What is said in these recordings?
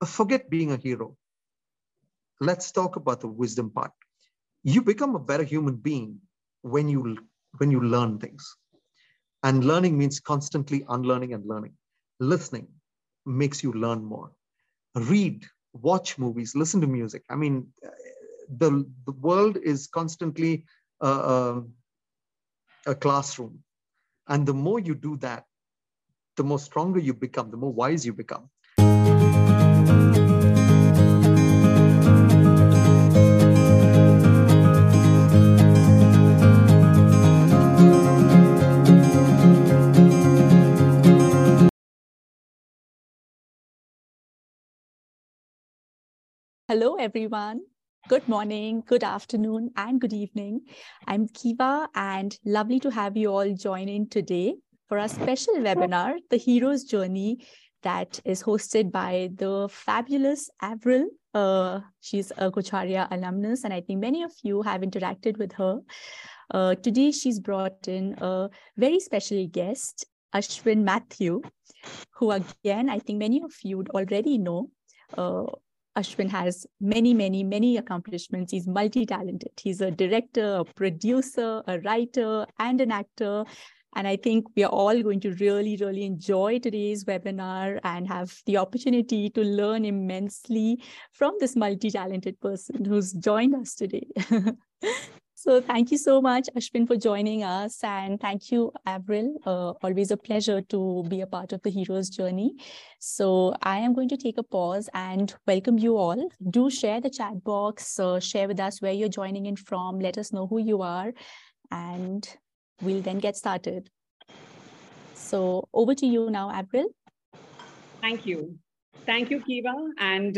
Forget being a hero. Let's talk about the wisdom part. You become a better human being when you learn things. And learning means constantly unlearning and learning. Listening makes you learn more. Read, watch movies, listen to music. I mean, the world is constantly a classroom. And the more you do that, the more stronger you become, the more wise you become. Hello, everyone. Good morning, good afternoon, and good evening. I'm Kiva, and lovely to have you all join in today for our special webinar, The Hero's Journey, that is hosted by the fabulous Avril. She's a Kocharya alumnus, and I think many of you have interacted with her. Today, she's brought in a very special guest, Ashwin Mathew, who again, I think many of you already know. Ashwin has many accomplishments. He's multi-talented. He's a director, a producer, a writer, and an actor. And I think we are all going to really enjoy today's webinar and have the opportunity to learn immensely from this multi-talented person who's joined us today. So thank you so much, Ashwin, for joining us. And thank you, Avril. Always a pleasure to be a part of the hero's journey. So I am going to take a pause and welcome you all. Do share the chat box, share with us where you're joining in from. Let us know who you are, and we'll then get started. So over to you now, Avril. Thank you. Thank you, Kiva. And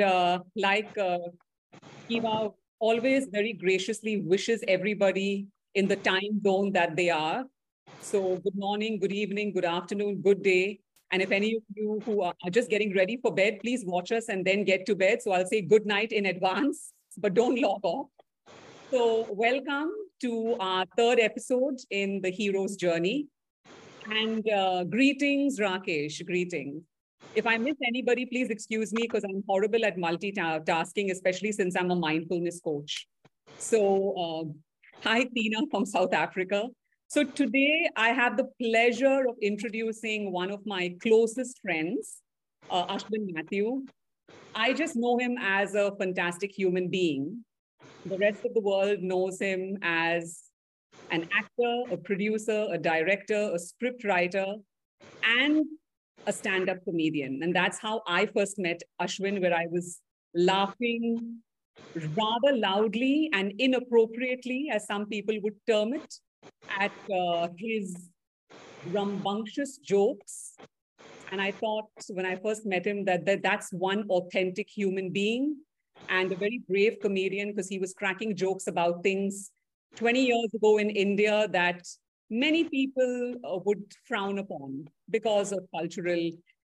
Kiva always very graciously wishes everybody in the time zone that they are. So good morning, good evening, good afternoon, good day. And if any of you who are just getting ready for bed, please watch us and then get to bed. So I'll say good night in advance, but don't log off. So welcome to our third episode in the hero's journey. And greetings, Rakesh, greetings. If I miss anybody, please excuse me because I'm horrible at multitasking, especially since I'm a mindfulness coach. So hi, Tina from South Africa. So today I have the pleasure of introducing one of my closest friends, Ashwin Mathew. I just know him as a fantastic human being. The rest of the world knows him as an actor, a producer, a director, a script writer, and a stand-up comedian. And that's how I first met Ashwin, where I was laughing rather loudly and inappropriately, as some people would term it, at his rambunctious jokes. And I thought when I first met him that's one authentic human being and a very brave comedian, because he was cracking jokes about things 20 years ago in India that many people would frown upon because of cultural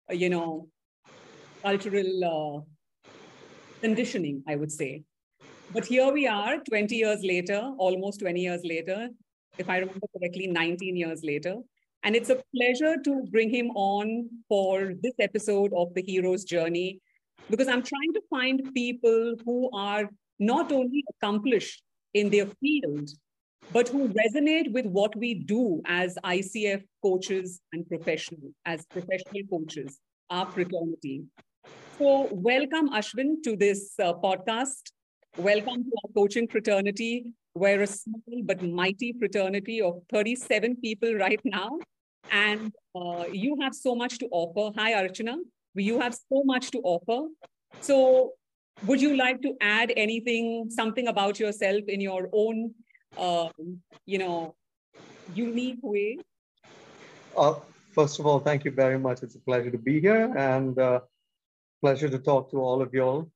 conditioning, I would say. But here we are 20 years later, almost 20 years later, if I remember correctly, 19 years later. And it's a pleasure to bring him on for this episode of The Hero's Journey, because I'm trying to find people who are not only accomplished in their field, but who resonate with what we do as ICF coaches and as professional coaches, our fraternity. So welcome, Ashwin, to this podcast. Welcome to our coaching fraternity. We're a small but mighty fraternity of 37 people right now. And you have so much to offer. Hi, Archana. You have so much to offer. So would you like to add something about yourself in your own unique way? First of all, thank you very much. It's a pleasure to be here and pleasure to talk to all of y'all.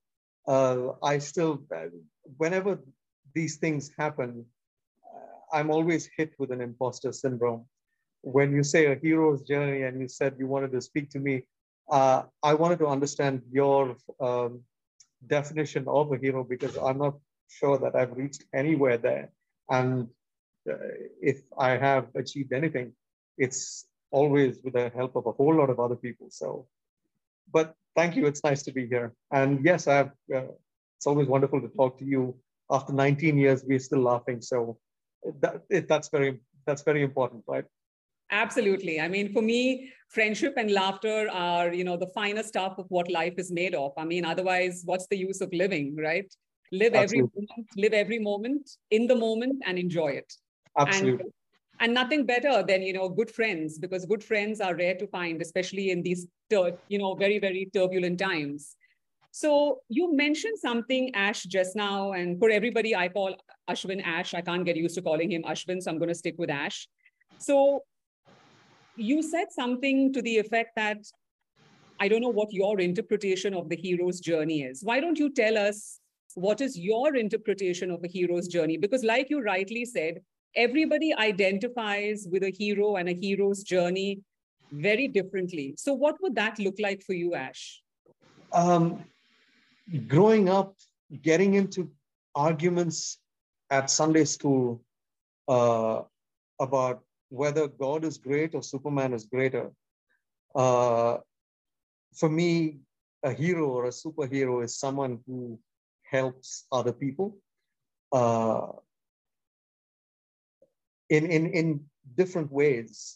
Whenever these things happen, I'm always hit with an imposter syndrome. When you say a hero's journey and you said you wanted to speak to me, I wanted to understand your definition of a hero, because I'm not sure that I've reached anywhere there. And if I have achieved anything, it's always with the help of a whole lot of other people. So But thank you. It's nice to be here. And yes, it's always wonderful to talk to you. After 19 years, we're still laughing. So that's very important, right? Absolutely. I mean, for me, friendship and laughter are, the finer stuff of what life is made of. I mean, otherwise, what's the use of living, right? Live every moment in the moment and enjoy it. Absolutely. And nothing better than, good friends, because good friends are rare to find, especially in these, very, very turbulent times. So you mentioned something, Ash, just now, and for everybody, I call Ashwin Ash. I can't get used to calling him Ashwin, so I'm going to stick with Ash. So you said something to the effect that, I don't know what your interpretation of the hero's journey is. Why don't you tell us what is your interpretation of a hero's journey? Because like you rightly said, everybody identifies with a hero and a hero's journey very differently. So what would that look like for you, Ash? Growing up, getting into arguments at Sunday school about whether God is great or Superman is greater. For me, a hero or a superhero is someone who helps other people in different ways.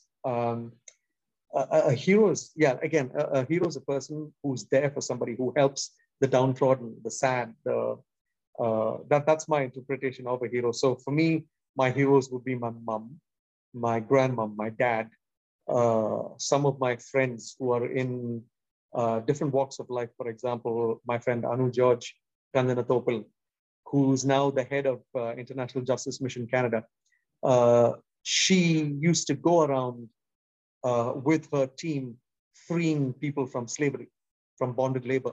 A hero is, a hero is a person who's there for somebody, who helps the downtrodden, the sad. That's my interpretation of a hero. So for me, my heroes would be my mom, my grandmom, my dad, some of my friends who are in different walks of life. For example, my friend Anu George Kandanatopal, who's now the head of International Justice Mission Canada. She used to go around with her team, freeing people from slavery, from bonded labor.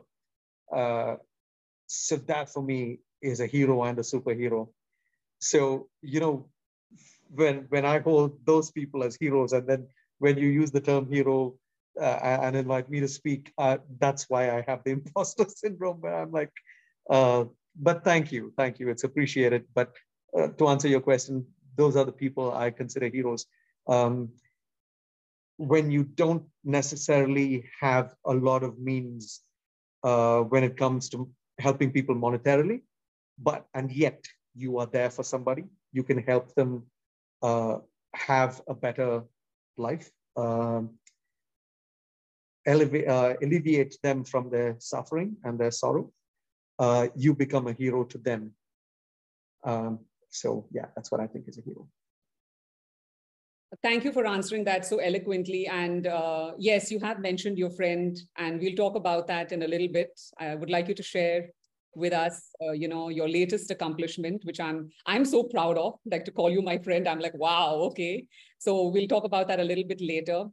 So that for me is a hero and a superhero. So, when I hold those people as heroes, and then when you use the term hero and invite me to speak, that's why I have the imposter syndrome, where I'm like, but thank you, it's appreciated. But to answer your question, those are the people I consider heroes. When you don't necessarily have a lot of means when it comes to helping people monetarily, and yet you are there for somebody, you can help them have a better life, alleviate them from their suffering and their sorrow, you become a hero to them. So yeah, that's what I think is a hero. Thank you for answering that so eloquently. And yes, you have mentioned your friend, and we'll talk about that in a little bit. I would like you to share with us, your latest accomplishment, which I'm so proud of. Like, to call you my friend, I'm like, wow, okay. So we'll talk about that a little bit later.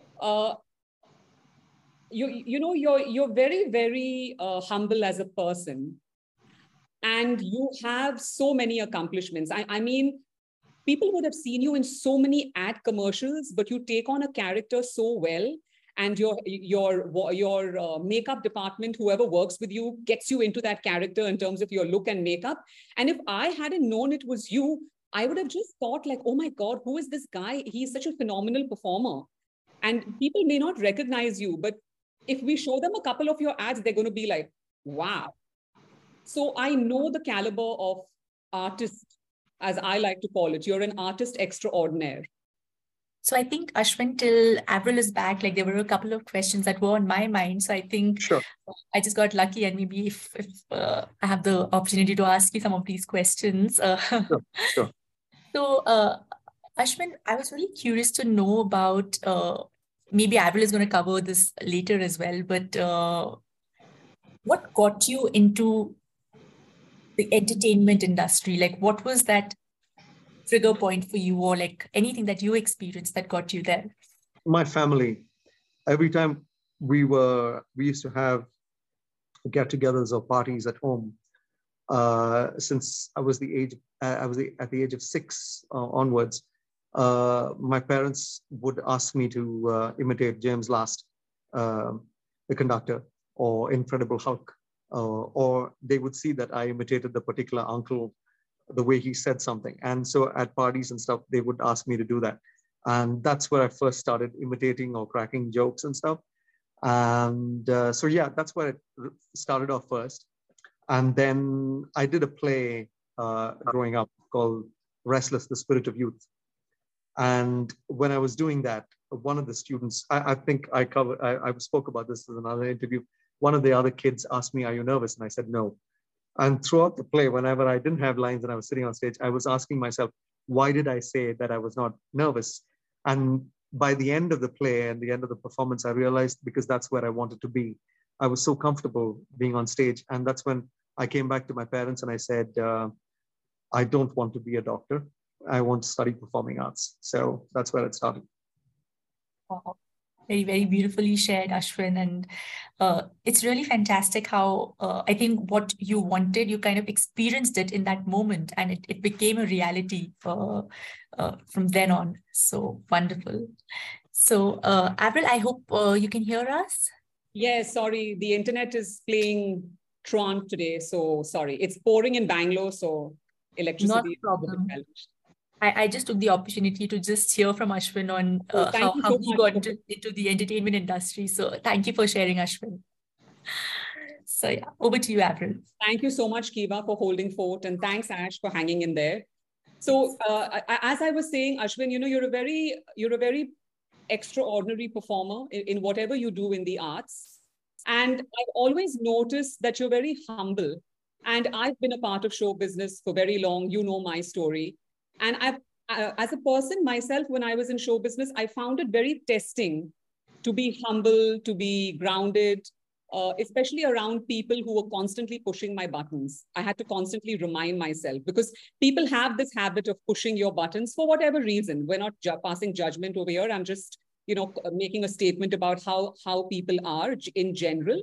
You're very, very humble as a person, and you have so many accomplishments. I mean, people would have seen you in so many ad commercials, but you take on a character so well. And your makeup department, whoever works with you, gets you into that character in terms of your look and makeup. And if I hadn't known it was you, I would have just thought like, oh my God, who is this guy? He's such a phenomenal performer. And people may not recognize you, but if we show them a couple of your ads, they're going to be like, wow. So I know the caliber of artist, as I like to call it. You're an artist extraordinaire. So I think, Ashwin, till Avril is back, like there were a couple of questions that were on my mind. So I think I just got lucky, and maybe if I have the opportunity to ask you some of these questions. Sure. So Ashwin, I was really curious to know about, maybe Avril is going to cover this later as well, but what got you into the entertainment industry? Like, what was that trigger point for you, or like anything that you experienced that got you there? My family. Every time we used to have get-togethers or parties at home. Since I was at the age of 6 onwards, my parents would ask me to imitate James Last, the conductor, or Incredible Hulk, or they would see that I imitated the particular uncle, the way he said something. And so at parties and stuff, they would ask me to do that. And that's where I first started imitating or cracking jokes and stuff. And so, yeah, that's where it started off first. And then I did a play growing up called Restless, the Spirit of Youth. And when I was doing that, one of the students, I think I spoke about this in another interview. One of the other kids asked me, "Are you nervous?" And I said, "No." And throughout the play, whenever I didn't have lines and I was sitting on stage, I was asking myself, why did I say that I was not nervous? And by the end of the play and the end of the performance, I realized because that's where I wanted to be. I was so comfortable being on stage. And that's when I came back to my parents and I said, I don't want to be a doctor. I want to study performing arts. So that's where it started. Wow. Very, very beautifully shared, Ashwin. And it's really fantastic how I think what you wanted, you kind of experienced it in that moment, and it became a reality from then on. So wonderful. So Avril, I hope you can hear us. Yes, sorry. The internet is playing Tron today. So sorry. It's pouring in Bangalore. So electricity. Not a problem. I just took the opportunity to just hear from Ashwin on how he got into the entertainment industry. So thank you for sharing, Ashwin. So yeah, over to you, Avril. Thank you so much, Kiva, for holding fort. And thanks, Ash, for hanging in there. So as I was saying, Ashwin, you know, you're a very extraordinary performer in whatever you do in the arts. And I've always noticed that you're very humble. And I've been a part of show business for very long. You know my story. And as a person myself, when I was in show business, I found it very testing to be humble, to be grounded, especially around people who were constantly pushing my buttons. I had to constantly remind myself because people have this habit of pushing your buttons for whatever reason. We're not passing judgment over here. I'm just, you know, making a statement about how people are in general.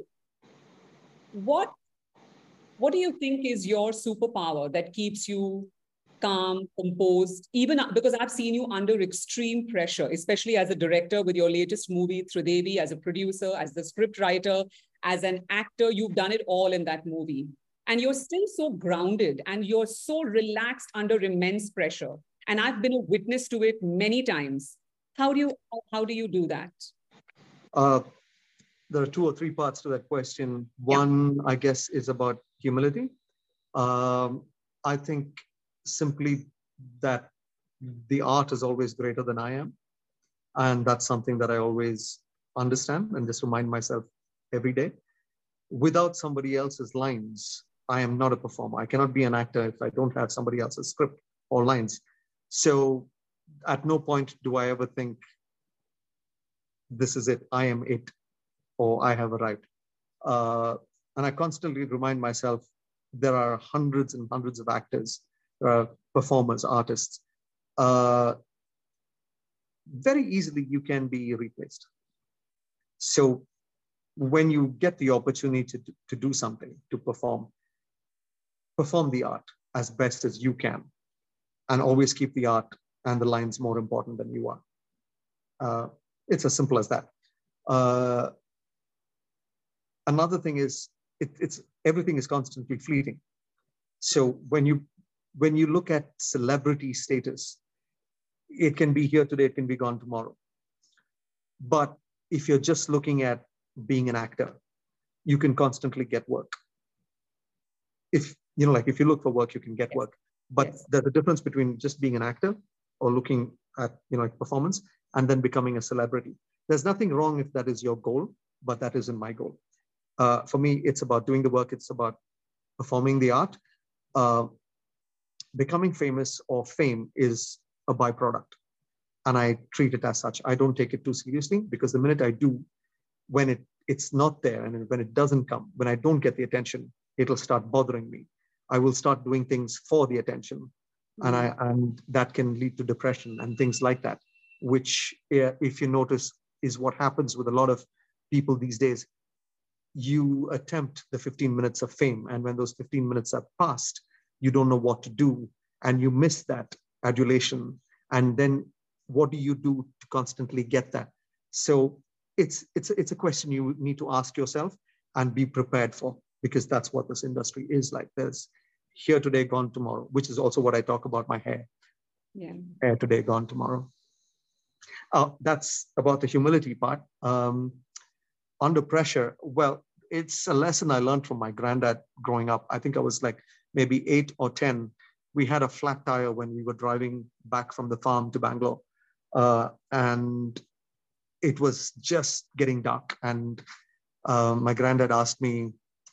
What do you think is your superpower that keeps you calm, composed, even because I've seen you under extreme pressure, especially as a director with your latest movie, Tridevi, as a producer, as the script writer, as an actor, you've done it all in that movie. And you're still so grounded and you're so relaxed under immense pressure. And I've been a witness to it many times. How do you do that? There are 2 or 3 parts to that question. One, I guess, is about humility. I think simply that the art is always greater than I am. And that's something that I always understand and just remind myself every day. Without somebody else's lines, I am not a performer. I cannot be an actor if I don't have somebody else's script or lines. So at no point do I ever think, this is it, I am it, or I have a right. And I constantly remind myself, there are hundreds and hundreds of actors, performers, artists. Very easily you can be replaced. So when you get the opportunity to do something, to perform the art as best as you can, and always keep the art and the lines more important than you are. It's as simple as that. Another thing is, everything is constantly fleeting. So when you look at celebrity status, it can be here today, it can be gone tomorrow. But if you're just looking at being an actor, you can constantly get work. If you look for work, you can get work. But there's a difference between just being an actor or looking at performance and then becoming a celebrity. There's nothing wrong if that is your goal, but that isn't my goal. For me, it's about doing the work. It's about performing the art. Becoming famous or fame is a byproduct. And I treat it as such. I don't take it too seriously, because the minute I do, when it's not there and when it doesn't come, when I don't get the attention, it'll start bothering me. I will start doing things for the attention. And that can lead to depression and things like that, which, if you notice, is what happens with a lot of people these days. You attempt the 15 minutes of fame, and when those 15 minutes are passed, you don't know what to do, and you miss that adulation. And then what do you do to constantly get that? So it's a question you need to ask yourself and be prepared for, because that's what this industry is like. There's here today, gone tomorrow, which is also what I talk about my hair. Yeah. Hair today, gone tomorrow. That's about the humility part. under pressure, well, it's a lesson I learned from my granddad growing up. I think I was like maybe 8 or 10. We had a flat tire when we were driving back from the farm to Bangalore. And it was just getting dark. And my granddad asked me,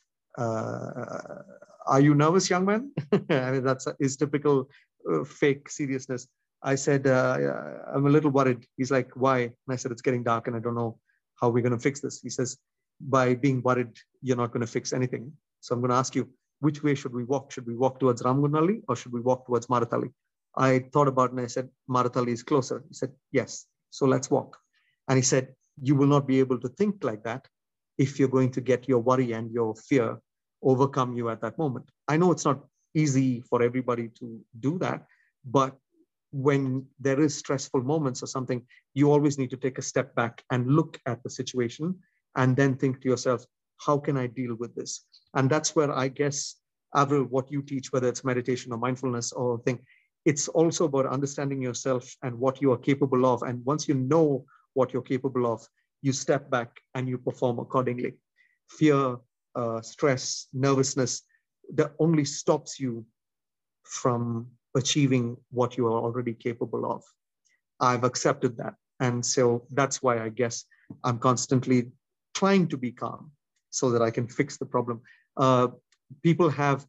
are you nervous, young man? I mean, that's his typical fake seriousness. I said, I'm a little worried. He's like, why? And I said, it's getting dark and I don't know how we're going to fix this. He says, by being worried, you're not going to fix anything. So I'm going to ask you, which way should we walk? Should we walk towards Ramgunalli or should we walk towards Marathalli? I thought about it and I said, Marathalli is closer. He said, yes. So let's walk. And he said, you will not be able to think like that if you're going to get your worry and your fear overcome you at that moment. I know it's not easy for everybody to do that, but when there is stressful moments or something, you always need to take a step back and look at the situation and then think to yourself, how can I deal with this? And that's where I guess, Avril, what you teach, whether it's meditation or mindfulness or thing, it's also about understanding yourself and what you are capable of. And once you know what you're capable of, you step back and you perform accordingly. Fear, stress, nervousness, that only stops you from achieving what you are already capable of. I've accepted that. And so that's why I guess I'm constantly trying to be calm so that I can fix the problem. Most people have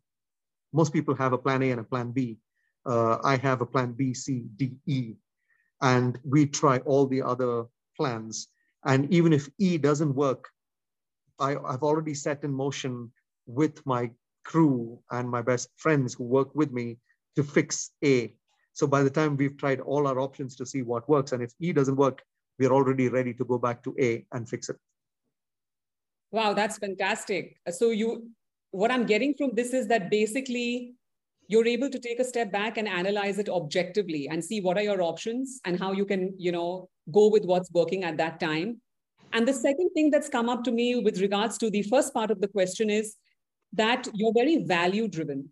a plan A and a plan B. I have a plan B, C, D, E, and we try all the other plans. And even if E doesn't work, I've already set in motion with my crew and my best friends who work with me to fix A. So by the time we've tried all our options to see what works, and if E doesn't work, we're already ready to go back to A and fix it. Wow, that's fantastic. So what I'm getting from this is that basically you're able to take a step back and analyze it objectively and see what are your options and how you can, go with what's working at that time. And the second thing that's come up to me with regards to the first part of the question is that you're very value driven.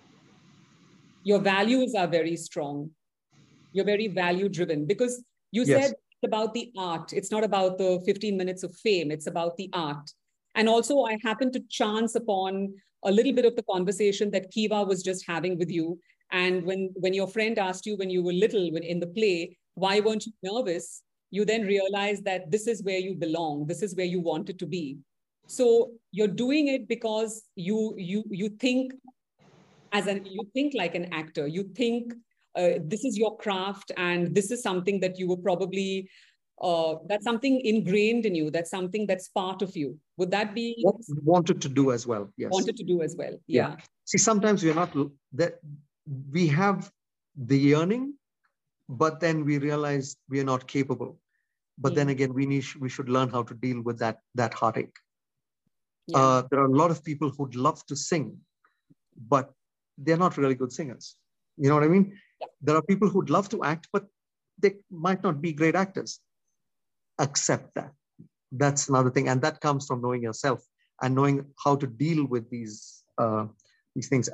Your values are very strong. You're very value driven because you said it's about the art. It's not about the 15 minutes of fame. It's about the art. And also I happened to chance upon a little bit of the conversation that Kiva was just having with you. And when your friend asked you when you were little in the play, why weren't you nervous? You then realize that this is where you belong. This is where you wanted to be. So you're doing it because you think you think like an actor. You think this is your craft and this is something that you were probably, that's something ingrained in you. That's something that's part of you. Would that be? Wanted to do as well, yes. Wanted to do as well, yeah. See, sometimes we're not, that we have the yearning, but then we realize we are not capable. But then again, we should learn how to deal with that heartache. Yeah. There are a lot of people who'd love to sing, but they're not really good singers. You know what I mean? Yeah. There are people who'd love to act, but they might not be great actors. Accept that. That's another thing. And that comes from knowing yourself and knowing how to deal with these things.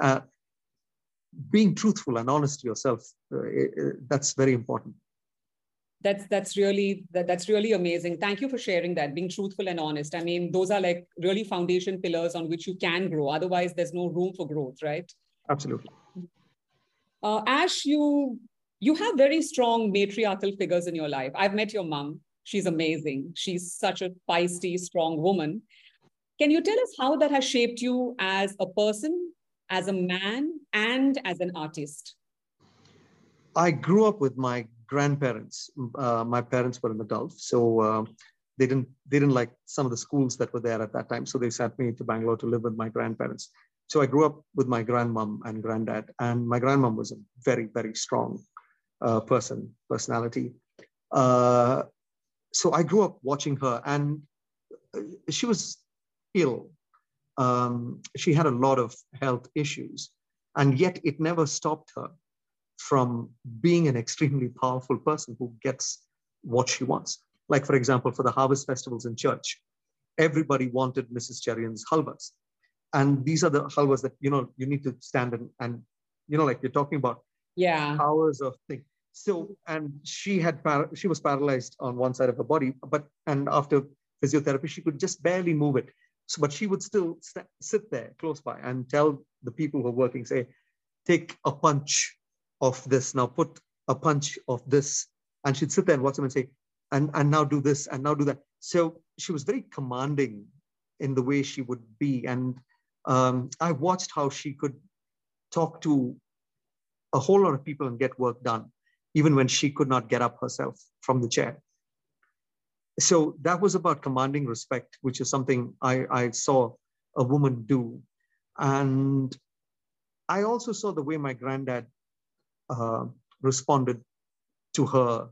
Being truthful and honest to yourself, that's very important. That's really amazing. Thank you for sharing that, being truthful and honest. I mean, those are like really foundation pillars on which you can grow. Otherwise, there's no room for growth, right? Absolutely. Ash, you have very strong matriarchal figures in your life. I've met your mom. She's amazing. She's such a feisty, strong woman. Can you tell us how that has shaped you as a person, as a man, and as an artist? I grew up with my grandparents. My parents were in the Gulf, so they didn't like some of the schools that were there at that time. So they sent me to Bangalore to live with my grandparents. So I grew up with my grandmom and granddad, and my grandmom was a very, very strong personality. So I grew up watching her, and she was ill. She had a lot of health issues, and yet it never stopped her from being an extremely powerful person who gets what she wants. Like, for example, for the harvest festivals in church, everybody wanted Mrs. Cherian's halwas. And these are the halwas that, you need to stand and like you're talking about hours of thing. So, and she was paralyzed on one side of her body, and after physiotherapy. She could just barely move it. So, but she would still sit there close by and tell the people who are working, say, take a punch of this, now put a punch of this. And she'd sit there and watch them and say, and now do this, and now do that. So she was very commanding in the way she would be. And I watched how she could talk to a whole lot of people and get work done, even when she could not get up herself from the chair. So that was about commanding respect, which is something I saw a woman do. And I also saw the way my granddad responded to her.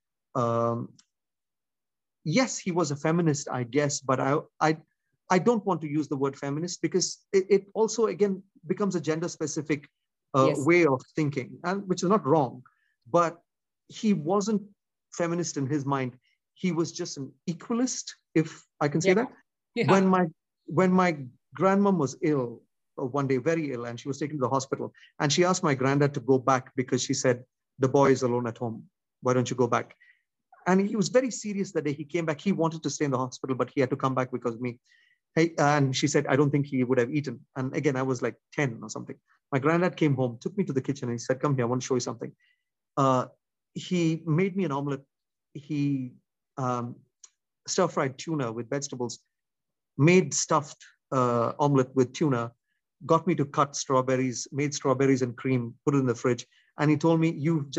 Yes, he was a feminist, I guess, but I don't want to use the word feminist because it also, again, becomes a gender-specific way of thinking, and which is not wrong. But he wasn't feminist in his mind. He was just an equalist, if I can say that. Yeah. When my grandmom was ill one day, very ill, and she was taken to the hospital, and she asked my granddad to go back because she said, the boy is alone at home. Why don't you go back? And he was very serious that day. He came back. He wanted to stay in the hospital, but he had to come back because of me. Hey, and she said, I don't think he would have eaten. And again, I was like 10 or something. My granddad came home, took me to the kitchen, and he said, come here, I want to show you something. He made me an omelet. He stir-fried tuna with vegetables, made stuffed omelet with tuna, got me to cut strawberries, made strawberries and cream, put it in the fridge. And he told me,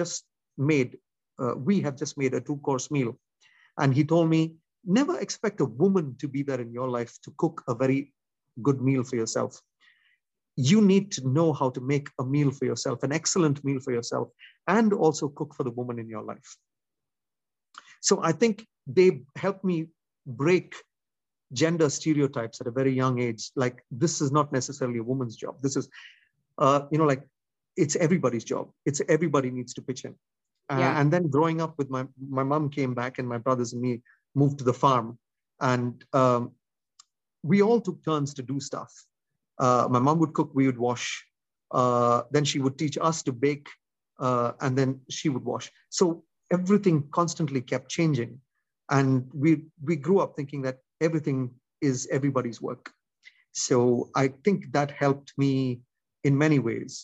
we have just made a 2-course meal. And he told me, never expect a woman to be there in your life to cook a very good meal for yourself. You need to know how to make a meal for yourself, an excellent meal for yourself, and also cook for the woman in your life. So I think they helped me break gender stereotypes at a very young age. Like, this is not necessarily a woman's job. This is, like, it's everybody's job. It's everybody needs to pitch in. And then growing up with my mom came back, and my brothers and me moved to the farm. And we all took turns to do stuff. My mom would cook, we would wash. Then she would teach us to bake, and then she would wash. So everything constantly kept changing. And we grew up thinking that everything is everybody's work. So I think that helped me in many ways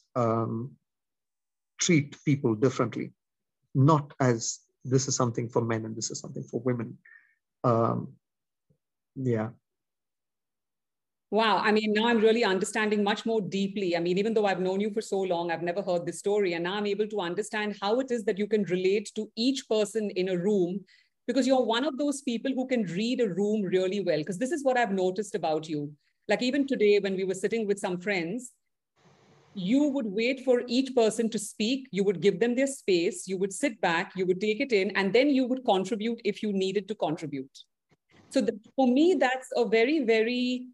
treat people differently, not as this is something for men and this is something for women. Yeah. Wow. I mean, now I'm really understanding much more deeply. I mean, even though I've known you for so long, I've never heard this story. And now I'm able to understand how it is that you can relate to each person in a room, because you're one of those people who can read a room really well. Because this is what I've noticed about you. Like even today, when we were sitting with some friends, you would wait for each person to speak. You would give them their space. You would sit back, you would take it in, and then you would contribute if you needed to contribute. So for me, that's a very, very,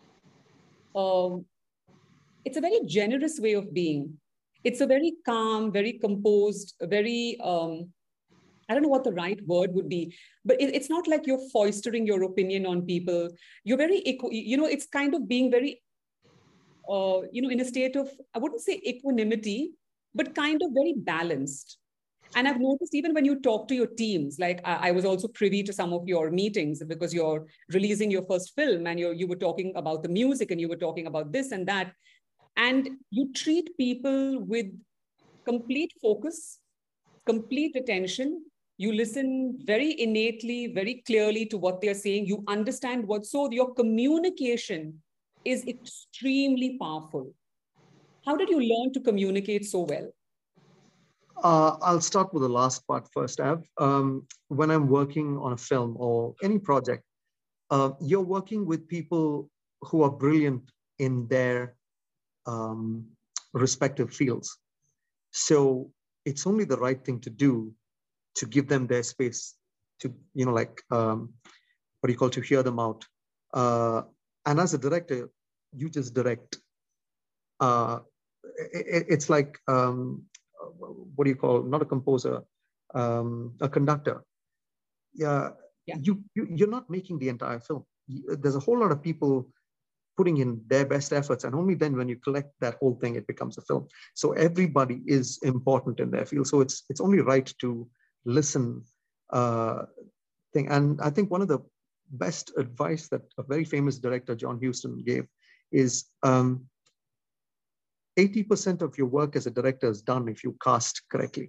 it's a very generous way of being. It's a very calm, very composed, very, I don't know what the right word would be, but it's not like you're foistering your opinion on people. You're very, it's kind of being very, in a state of, I wouldn't say equanimity, but kind of very balanced. And I've noticed even when you talk to your teams, like I was also privy to some of your meetings because you're releasing your first film and you were talking about the music and you were talking about this and that. And you treat people with complete focus, complete attention. You listen very innately, very clearly to what they're saying. You understand so your communication is extremely powerful. How did you learn to communicate so well? I'll start with the last part first, Av. When I'm working on a film or any project, you're working with people who are brilliant in their respective fields. So it's only the right thing to do to give them their space to, to hear them out. And as a director, you just direct. It's like, what do you call, not a composer, a conductor. You're not making the entire film. There's a whole lot of people putting in their best efforts, and only then when you collect that whole thing, it becomes a film. So everybody is important in their field. So it's only right to listen. And I think one of the best advice that a very famous director, John Huston, gave is 80% of your work as a director is done if you cast correctly.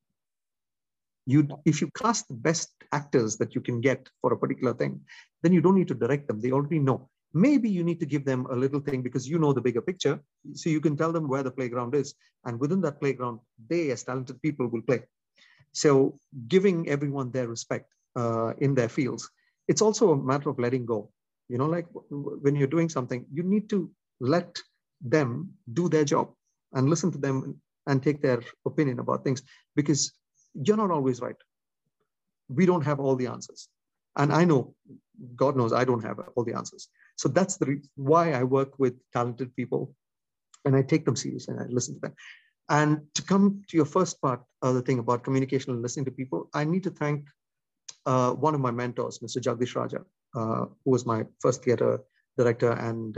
If you cast the best actors that you can get for a particular thing, then you don't need to direct them. They already know. Maybe you need to give them a little thing because you know the bigger picture. So you can tell them where the playground is. And within that playground, they as talented people will play. So giving everyone their respect in their fields. It's also a matter of letting go. You know, like when you're doing something, you need to let them do their job and listen to them and take their opinion about things, because you're not always right. We don't have all the answers. And I know, God knows, I don't have all the answers. So that's why I work with talented people and I take them seriously and I listen to them. And to come to your first part of the thing about communication and listening to people, I need to thank one of my mentors, Mr. Jagdish Raja, who was my first theater director, and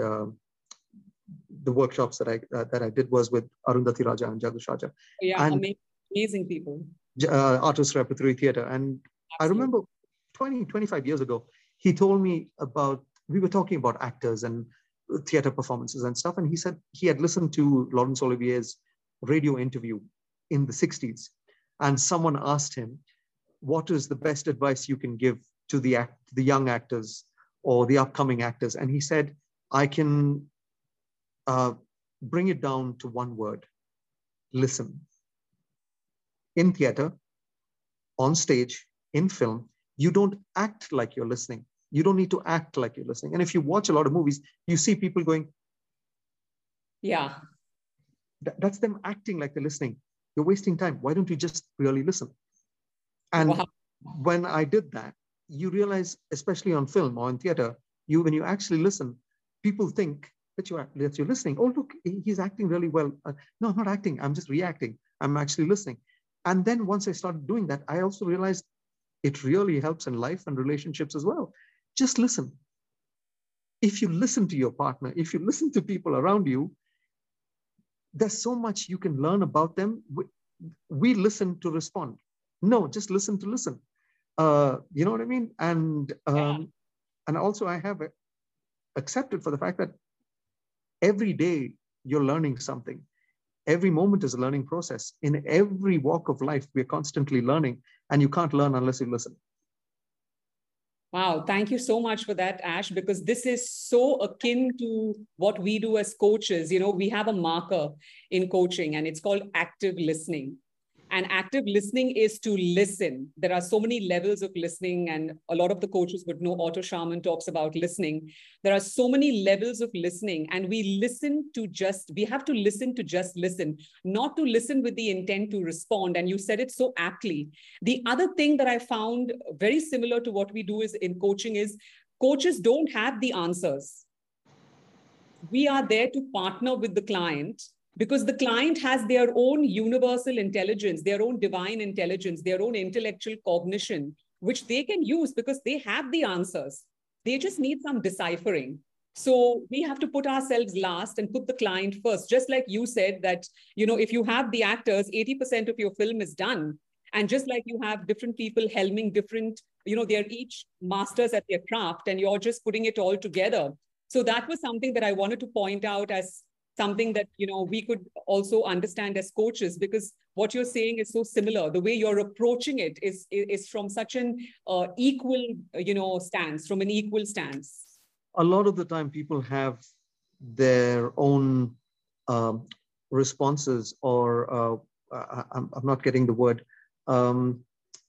the workshops that I did was with Arundhati Raja and Jagdish Raja. Yeah, and amazing people. Artist Repertory Theatre. And absolutely. I remember 25 years ago, he told me we were talking about actors and theatre performances and stuff. And he said he had listened to Laurence Olivier's radio interview in the 60s. And someone asked him, what is the best advice you can give to the young actors or the upcoming actors? And he said, I can bring it down to one word: listen. In theater, on stage, in film, you don't act like you're listening. You don't need to act like you're listening. And if you watch a lot of movies, you see people going, yeah. That's them acting like they're listening. You're wasting time. Why don't you just really listen? And wow. When I did that, you realize, especially on film or in theater, when you actually listen, people think that you're listening. Oh, look, he's acting really well. No, I'm not acting. I'm just reacting. I'm actually listening. And then once I started doing that, I also realized it really helps in life and relationships as well. Just listen. If you listen to your partner, if you listen to people around you, there's so much you can learn about them. We listen to respond. No, just listen to listen. You know what I mean? And also I have accepted for the fact that every day you're learning something. Every moment is a learning process. In every walk of life, we're constantly learning, and you can't learn unless you listen. Wow, thank you so much for that, Ash, because this is so akin to what we do as coaches. You know, we have a marker in coaching and it's called active listening. And active listening is to listen. There are so many levels of listening, and a lot of the coaches would know. Otto Scharman talks about listening. There are so many levels of listening, and we have to listen to just listen, not to listen with the intent to respond. And you said it so aptly. The other thing that I found very similar to what we do is in coaching is coaches don't have the answers. We are there to partner with the client, because the client has their own universal intelligence, their own divine intelligence, their own intellectual cognition, which they can use because they have the answers. They just need some deciphering. So we have to put ourselves last and put the client first. Just like you said that, you know, if you have the actors, 80% of your film is done. And just like you have different people helming different, you know, they're each masters at their craft and you're just putting it all together. So that was something that I wanted to point out as something that, you know, we could also understand as coaches, because what you're saying is so similar. The way you're approaching it is from such an equal, you know, stance, from an equal stance. A lot of the time people have their own responses, or I'm not getting the word. What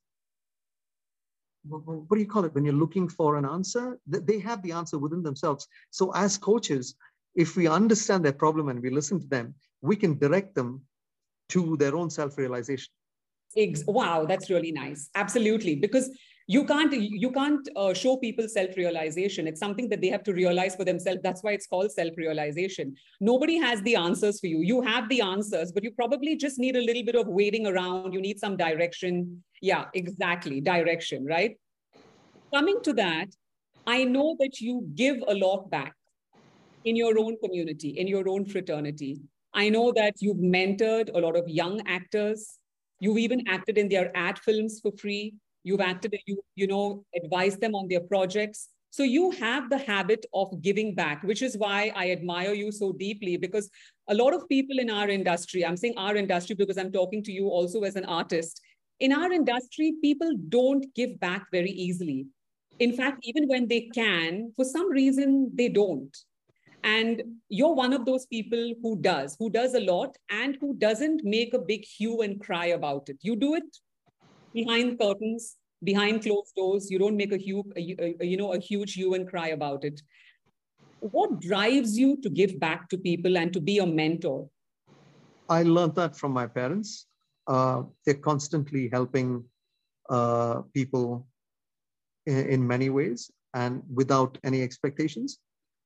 do you call it? When you're looking for an answer, they have the answer within themselves. So as coaches, if we understand their problem and we listen to them, we can direct them to their own self-realization. Wow, that's really nice. Absolutely. Because you can't show people self-realization. It's something that they have to realize for themselves. That's why it's called self-realization. Nobody has the answers for you. You have the answers, but you probably just need a little bit of waiting around. You need some direction. Yeah, exactly. Direction, right? Coming to that, I know that you give a lot back in your own community, in your own fraternity. I know that you've mentored a lot of young actors. You've even acted in their ad films for free. You've acted, you know, advised them on their projects. So you have the habit of giving back, which is why I admire you so deeply, because a lot of people in our industry, I'm saying our industry because I'm talking to you also as an artist. In our industry, people don't give back very easily. In fact, even when they can, for some reason, they don't. And you're one of those people who does a lot and who doesn't make a big hue and cry about it. You do it behind curtains, behind closed doors. You don't make a huge hue and cry about it. What drives you to give back to people and to be a mentor? I learned that from my parents. They're constantly helping people in many ways and without any expectations.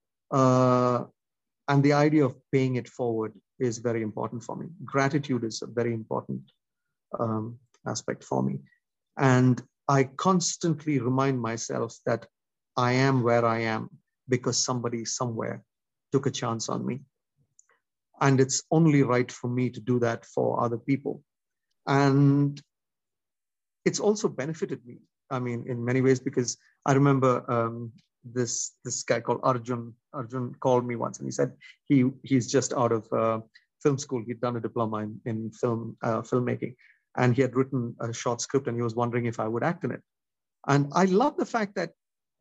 And the idea of paying it forward is very important for me. Gratitude is a very important aspect for me. And I constantly remind myself that I am where I am because somebody somewhere took a chance on me. And it's only right for me to do that for other people. And it's also benefited me. I mean, in many ways, because I remember this guy called Arjun. Arjun called me once and he said he's just out of film school. He'd done a diploma in filmmaking, and he had written a short script and he was wondering if I would act in it. And I love the fact that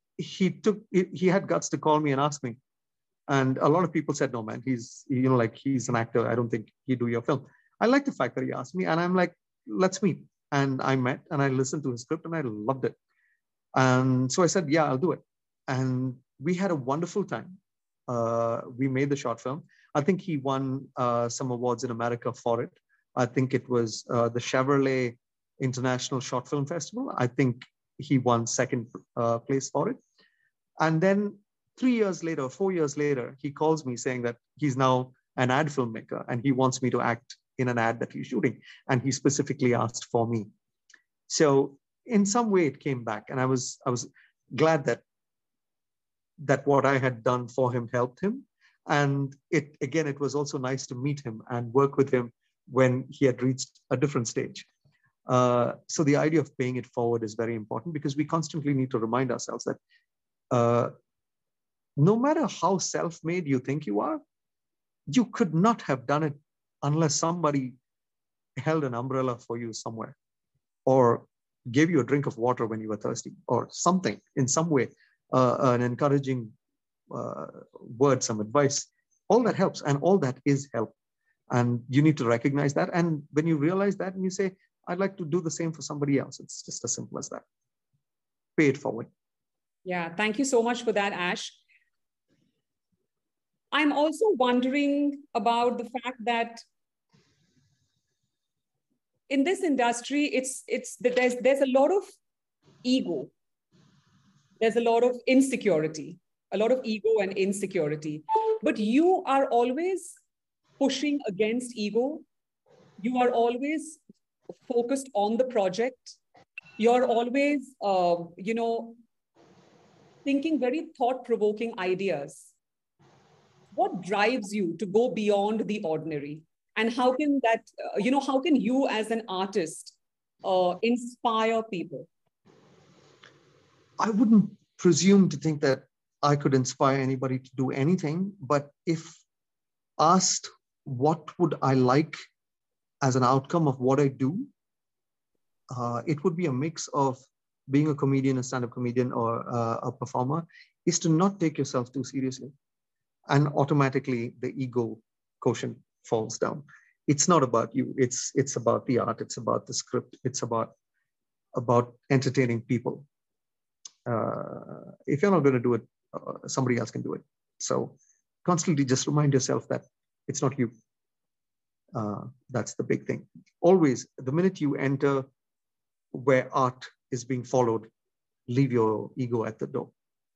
he had guts to call me and ask me. And a lot of people said, no, man, he's an actor. I don't think he'd do your film. I like the fact that he asked me, and I'm like, let's meet. And I met and I listened to his script and I loved it. And so I said, yeah, I'll do it. And we had a wonderful time. We made the short film. I think he won some awards in America for it. I think it was the Chevrolet International Short Film Festival. I think he won second place for it. And then 4 years later, he calls me saying that he's now an ad filmmaker and he wants me to act in an ad that he's shooting. And he specifically asked for me. So in some way it came back, and I was glad that what I had done for him helped him. And it was also nice to meet him and work with him when he had reached a different stage. So the idea of paying it forward is very important, because we constantly need to remind ourselves that no matter how self-made you think you are, you could not have done it unless somebody held an umbrella for you somewhere, or gave you a drink of water when you were thirsty, or something in some way, an encouraging word, some advice. All that helps, and all that is help. And you need to recognize that. And when you realize that and you say, I'd like to do the same for somebody else, it's just as simple as that. Pay it forward. Yeah, thank you so much for that, Ash. I'm also wondering about the fact that in this industry, there's a lot of ego. There's a lot of insecurity, a lot of ego and insecurity. But you are always pushing against ego. You are always focused on the project. You're always, thinking very thought-provoking ideas. What drives you to go beyond the ordinary? And how can that, how can you as an artist inspire people? I wouldn't presume to think that I could inspire anybody to do anything, but if asked what would I like as an outcome of what I do, it would be a mix of being a comedian, a stand-up comedian, or a performer, is to not take yourself too seriously. And automatically the ego quotient falls down. It's not about you. It's about the art. It's about the script. It's about entertaining people. If you're not going to do it, somebody else can do it. So constantly just remind yourself that it's not you. That's the big thing. Always, the minute you enter where art is being followed, leave your ego at the door.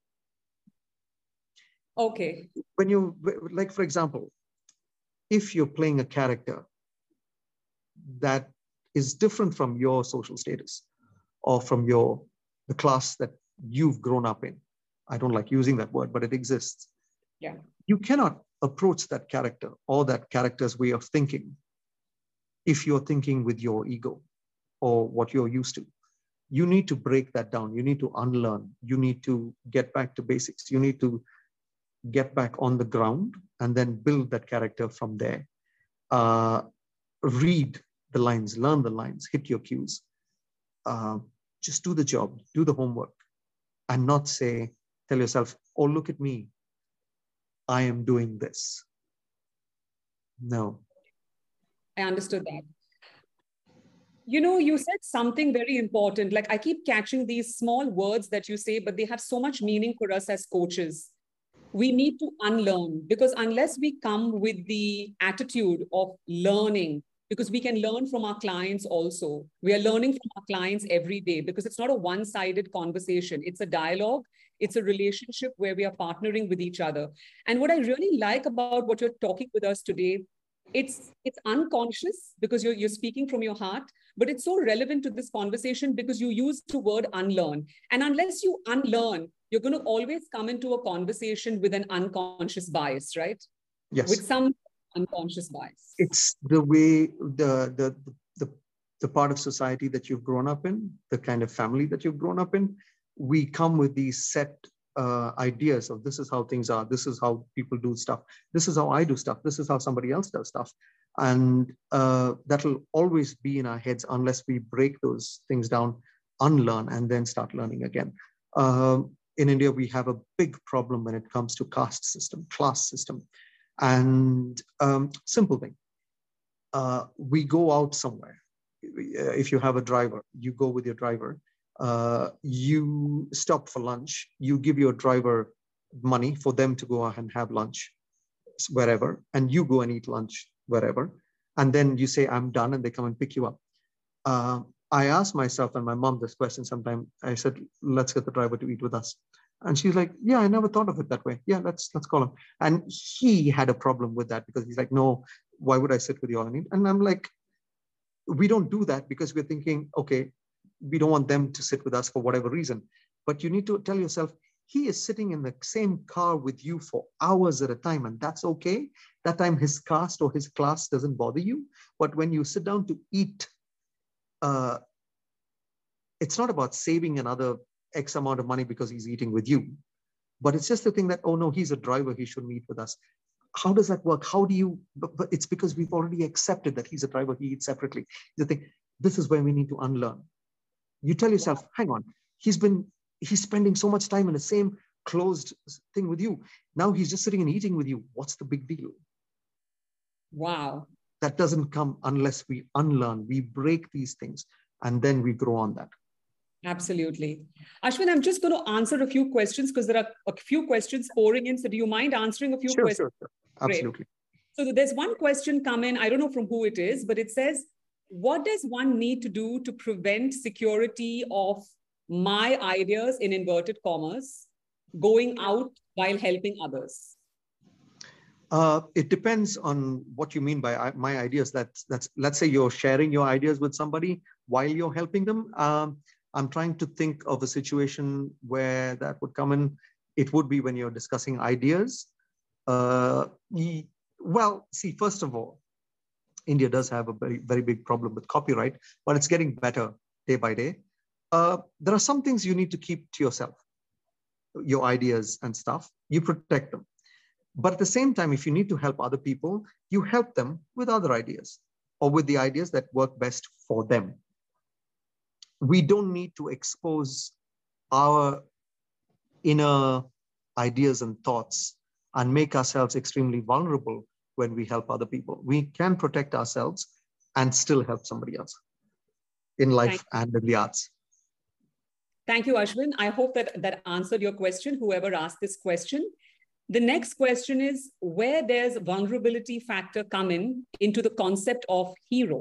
Okay. When you, like, for example, if you're playing a character that is different from your social status or from the class that you've grown up in, I don't like using that word, but it exists. Yeah. You cannot approach that character or that character's way of thinking if you're thinking with your ego or what you're used to. You need to break that down. You need to unlearn. You need to get back to basics. You need to get back on the ground and then build that character from there. Read the lines, learn the lines, hit your cues. Just do the job, do the homework, and not say, tell yourself, oh, look at me, I am doing this. No. I understood that. You know, you said something very important. Like, I keep catching these small words that you say, but they have so much meaning for us as coaches. We need to unlearn, because unless we come with the attitude of learning, because we can learn from our clients also. We are learning from our clients every day, because it's not a one-sided conversation. It's a dialogue. It's a relationship where we are partnering with each other. And what I really like about what you're talking with us today, it's unconscious because you're speaking from your heart, but it's so relevant to this conversation because you use the word unlearn. And unless you unlearn, you're going to always come into a conversation with an unconscious bias, right? Yes. With some unconscious bias. It's the way the part of society that you've grown up in, the kind of family that you've grown up in. We come with these set ideas of this is how things are. This is how people do stuff. This is how I do stuff. This is how somebody else does stuff. And that'll always be in our heads unless we break those things down, unlearn, and then start learning again. In India, we have a big problem when it comes to caste system, class system. And simple thing, we go out somewhere. If you have a driver, you go with your driver. You stop for lunch. You give your driver money for them to go out and have lunch wherever, and you go and eat lunch wherever. And then you say, I'm done, and they come and pick you up. I asked myself and my mom this question sometime. I said, let's get the driver to eat with us. And she's like, yeah, I never thought of it that way. Yeah, let's call him. And he had a problem with that because he's like, no, why would I sit with you all and eat? And I'm like, we don't do that because we're thinking, okay, we don't want them to sit with us for whatever reason. But you need to tell yourself, he is sitting in the same car with you for hours at a time, and that's okay. That time his caste or his class doesn't bother you. But when you sit down to eat, it's not about saving another X amount of money because he's eating with you. But it's just the thing that, oh no, he's a driver, he shouldn't eat with us. How does that work? How do you, but it's because we've already accepted that he's a driver, he eats separately. The thing, this is where we need to unlearn. You tell yourself, hang on, he's spending so much time in the same closed thing with you. Now he's just sitting and eating with you. What's the big deal? Wow. That doesn't come unless we unlearn, we break these things, and then we grow on that. Absolutely. Ashwin, I'm just going to answer a few questions because there are a few questions pouring in. So do you mind answering a few questions? Sure. Absolutely. Great. So there's one question come in. I don't know from who it is, but it says, what does one need to do to prevent security of my ideas, in inverted commas, going out while helping others? It depends on what you mean by my ideas. That's let's say you're sharing your ideas with somebody while you're helping them. I'm trying to think of a situation where that would come in. It would be when you're discussing ideas. Well, see, first of all, India does have a very, very big problem with copyright, but it's getting better day by day. There are some things you need to keep to yourself, your ideas and stuff, you protect them. But at the same time, if you need to help other people, you help them with other ideas or with the ideas that work best for them. We don't need to expose our inner ideas and thoughts and make ourselves extremely vulnerable when we help other people. We can protect ourselves and still help somebody else in life and in the arts. Thank you, Ashwin. I hope that answered your question, whoever asked this question. The next question is, where does vulnerability factor come into the concept of hero?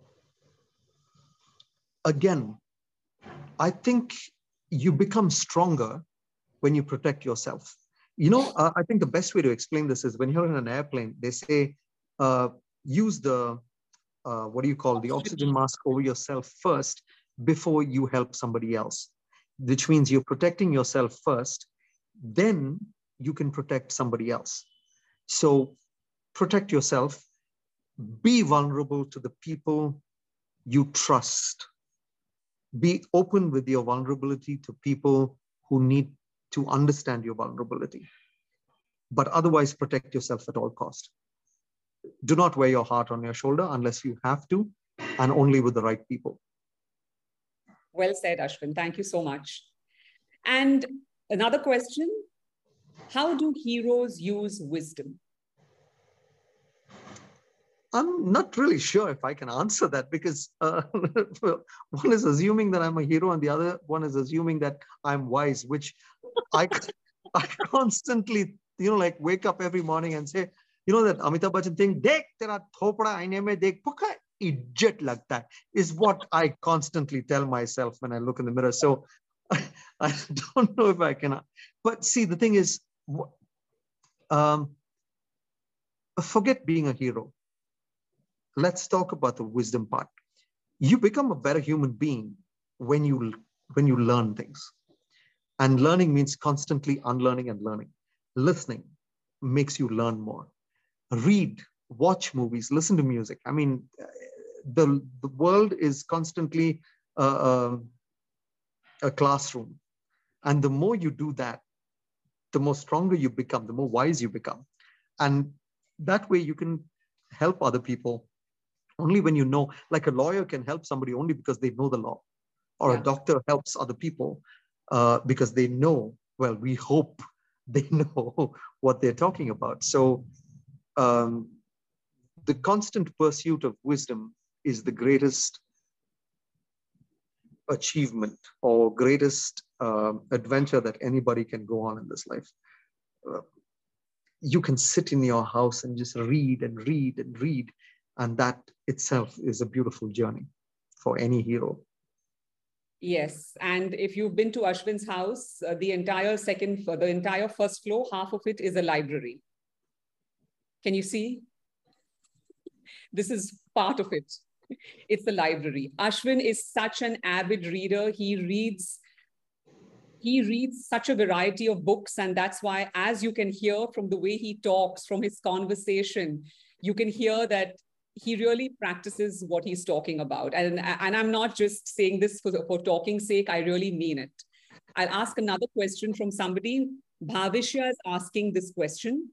Again, I think you become stronger when you protect yourself. You know, I think the best way to explain this is when you're in an airplane, they say, use the, the oxygen mask over yourself first before you help somebody else, which means you're protecting yourself first, then you can protect somebody else. So protect yourself, be vulnerable to the people you trust. Be open with your vulnerability to people who need to understand your vulnerability. But otherwise, protect yourself at all cost. Do not wear your heart on your shoulder unless you have to, and only with the right people. Well said, Ashwin. Thank you so much. And another question, how do heroes use wisdom? I'm not really sure if I can answer that, because one is assuming that I'm a hero and the other one is assuming that I'm wise, which I constantly, like wake up every morning and say, that Amitabh Bachchan thing, dekh tera thopda aine mein dekh, pukka idiot lagta hai, is what I constantly tell myself when I look in the mirror. So I don't know if I can. But see, the thing is, forget being a hero. Let's talk about the wisdom part. You become a better human being when you learn things. And learning means constantly unlearning and learning. Listening makes you learn more. Read, watch movies, listen to music. I mean, the world is constantly a classroom. And the more you do that, the more stronger you become, the more wise you become. And that way you can help other people only when you know, like a lawyer can help somebody only because they know the law, or a doctor helps other people because they know, well, we hope they know what they're talking about. So the constant pursuit of wisdom is the greatest achievement or greatest adventure that anybody can go on in this life. You can sit in your house and just read and read and read. And that itself is a beautiful journey for any hero. Yes. And if you've been to Ashwin's house, the entire first floor, half of it is a library. Can you see? This is part of it. It's a library. Ashwin is such an avid reader. He reads such a variety of books. And that's why, as you can hear from the way he talks, from his conversation, you can hear that he really practices what he's talking about. And I'm not just saying this for talking's sake, I really mean it. I'll ask another question from somebody. Bhavishya is asking this question.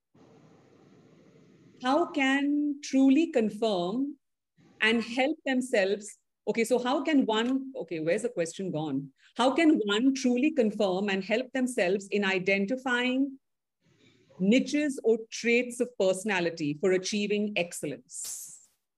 How can truly confirm and help themselves? Okay, so how can one, okay, where's the question gone? How can one truly confirm and help themselves in identifying niches or traits of personality for achieving excellence?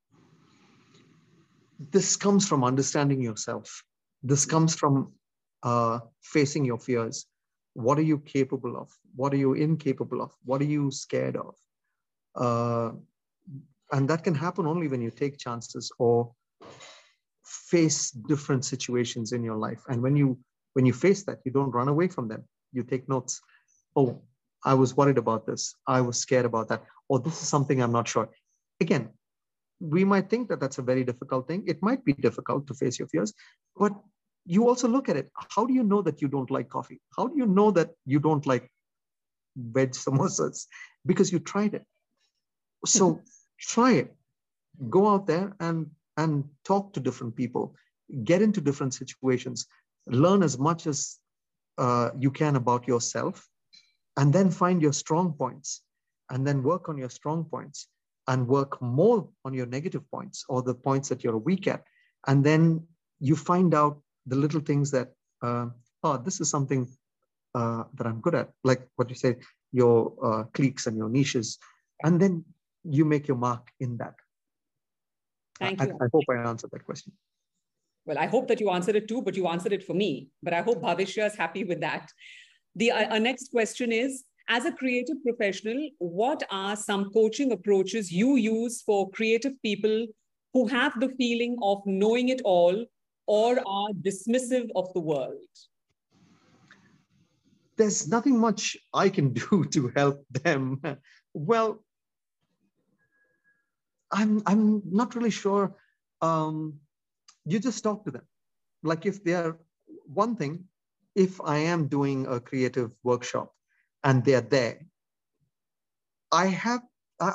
This comes from understanding yourself. This comes from facing your fears. What are you capable of? What are you incapable of? What are you scared of? And that can happen only when you take chances or face different situations in your life. And when you face that, you don't run away from them. You take notes. Oh, I was worried about this. I was scared about that. Or this is something I'm not sure. Again, we might think that that's a very difficult thing. It might be difficult to face your fears, but you also look at it. How do you know that you don't like coffee? How do you know that you don't like veg samosas? Because you tried it. So try it. Go out there and talk to different people. Get into different situations. Learn as much as you can about yourself, and then find your strong points, and then work on your strong points, and work more on your negative points or the points that you're weak at. And then you find out the little things that, this is something that I'm good at, like what you said, your cliques and your niches. And then you make your mark in that. Thank you. I hope I answered that question. Well, I hope that you answered it too, but you answered it for me. But I hope Bhavishya is happy with that. Our next question is, as a creative professional, what are some coaching approaches you use for creative people who have the feeling of knowing it all or are dismissive of the world? There's nothing much I can do to help them. Well, I'm not really sure. You just talk to them. Like if they're one thing, if I am doing a creative workshop and they're there, I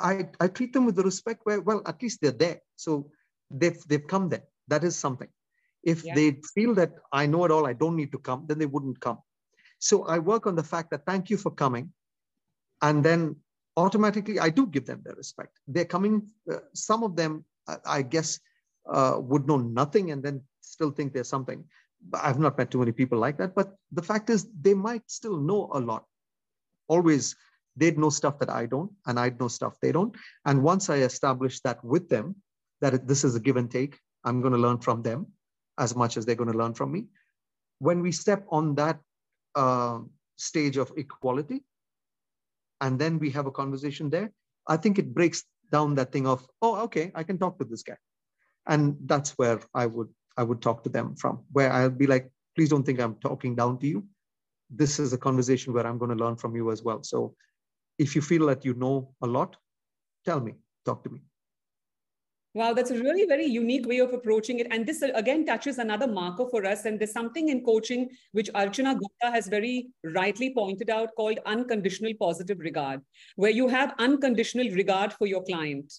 treat them with the respect where, well, at least they're there. So they've come there. That is something. If Yeah. they feel that I know it all, I don't need to come, then they wouldn't come. So I work on the fact that thank you for coming. And then automatically I do give them their respect. They're coming, some of them, I guess, would know nothing and then still think there's something. I've not met too many people like that, but the fact is they might still know a lot. Always, they'd know stuff that I don't, and I'd know stuff they don't. And once I establish that with them, that this is a give and take, I'm going to learn from them as much as they're going to learn from me. When we step on that stage of equality, and then we have a conversation there, I think it breaks down that thing of, oh, okay, I can talk to this guy. And that's where I would talk to them from, where I'll be like, please don't think I'm talking down to you. This is a conversation where I'm going to learn from you as well. So if you feel that you know a lot, tell me, talk to me. Wow, that's a really very unique way of approaching it. And this again touches another marker for us. And there's something in coaching which Archana Gupta has very rightly pointed out called unconditional positive regard, where you have unconditional regard for your client.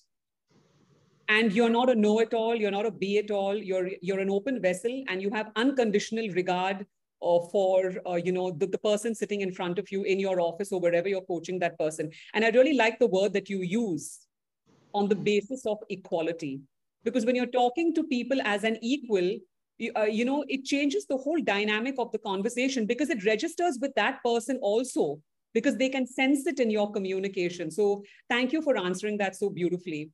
And you're not a know-it-all, you're not a be-it-all, you're an open vessel, and you have unconditional regard for the person sitting in front of you in your office or wherever you're coaching that person. And I really like the word that you use, on the basis of equality, because when you're talking to people as an equal, it changes the whole dynamic of the conversation, because it registers with that person also, because they can sense it in your communication. So thank you for answering that so beautifully.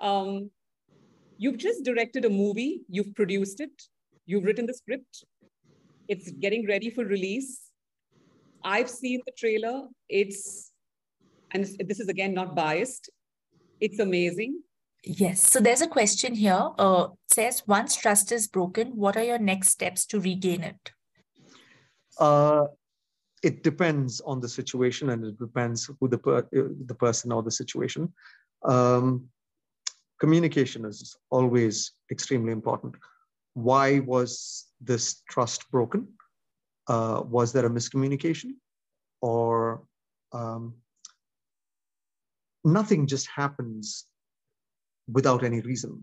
You've just directed a movie, you've produced it, you've written the script, it's getting ready for release. I've seen the trailer, and this is again not biased, it's amazing. Yes. So there's a question here. Says, once trust is broken, what are your next steps to regain it? It depends on the situation, and it depends who the person or the situation. Communication is always extremely important. Why was this trust broken? Was there a miscommunication? Or nothing just happens without any reason.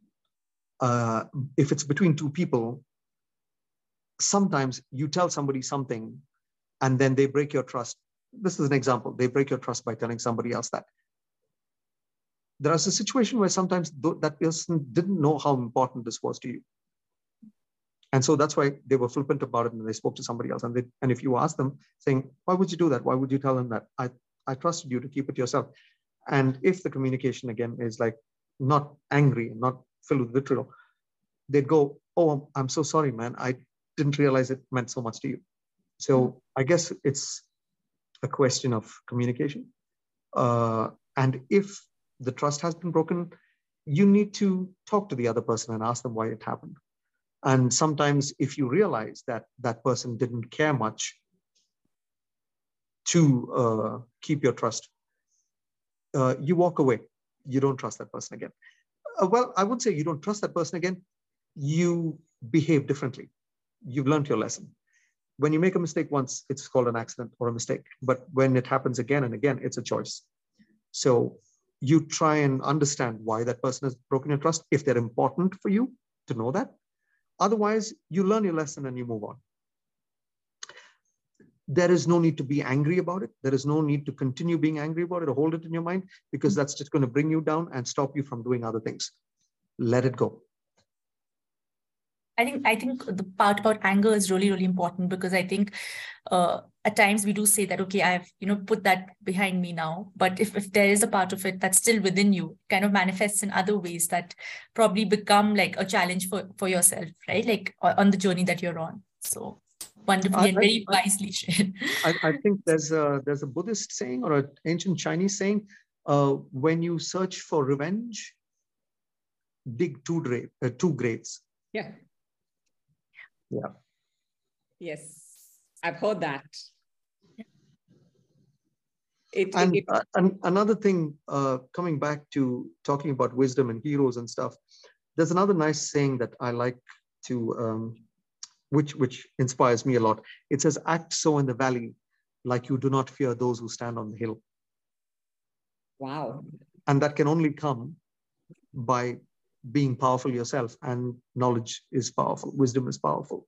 If it's between two people, sometimes you tell somebody something and then they break your trust. This is an example. They break your trust by telling somebody else that. There is a situation where sometimes that person didn't know how important this was to you. And so that's why they were flippant about it and they spoke to somebody else. And if you ask them saying, why would you do that? Why would you tell them that? I trusted you to keep it yourself. And if the communication again is like not angry and not filled with vitriol, they'd go, oh, I'm so sorry, man. I didn't realize it meant so much to you. So I guess it's a question of communication. And if the trust has been broken, you need to talk to the other person and ask them why it happened. And sometimes if you realize that that person didn't care much to keep your trust, you walk away. You don't trust that person again. Well, I would say you don't trust that person again. You behave differently. You've learned your lesson. When you make a mistake once, it's called an accident or a mistake. But when it happens again and again, it's a choice. So you try and understand why that person has broken your trust, if they're important for you to know that. Otherwise, you learn your lesson and you move on. There is no need to be angry about it. There is no need to continue being angry about it or hold it in your mind, because that's just going to bring you down and stop you from doing other things. Let it go. I think the part about anger is really, really important, because I think at times we do say that, okay, I've put that behind me now. But if there is a part of it that's still within you, kind of manifests in other ways that probably become like a challenge for yourself, right? Like on the journey that you're on. So wonderfully and very wisely shared. I think there's a Buddhist saying or an ancient Chinese saying, when you search for revenge, dig two graves. Yeah. Yeah. Yes, I've heard that. And another thing, coming back to talking about wisdom and heroes and stuff, there's another nice saying that I like to, which inspires me a lot. It says, act so in the valley, like you do not fear those who stand on the hill. Wow. And that can only come by being powerful yourself, and knowledge is powerful. Wisdom is powerful.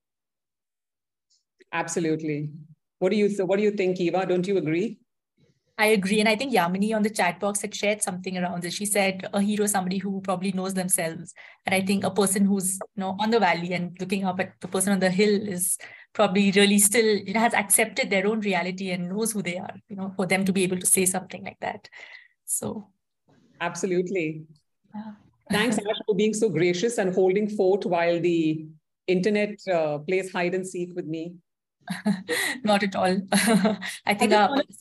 Absolutely. What do you think, Eva? Don't you agree? I agree. And I think Yamini on the chat box had shared something around this. She said a hero is somebody who probably knows themselves. And I think a person who's, on the valley and looking up at the person on the hill is probably really still, has accepted their own reality and knows who they are, for them to be able to say something like that. So. Absolutely. Thanks, Ash, for being so gracious and holding fort while the internet plays hide and seek with me. Not at all. I think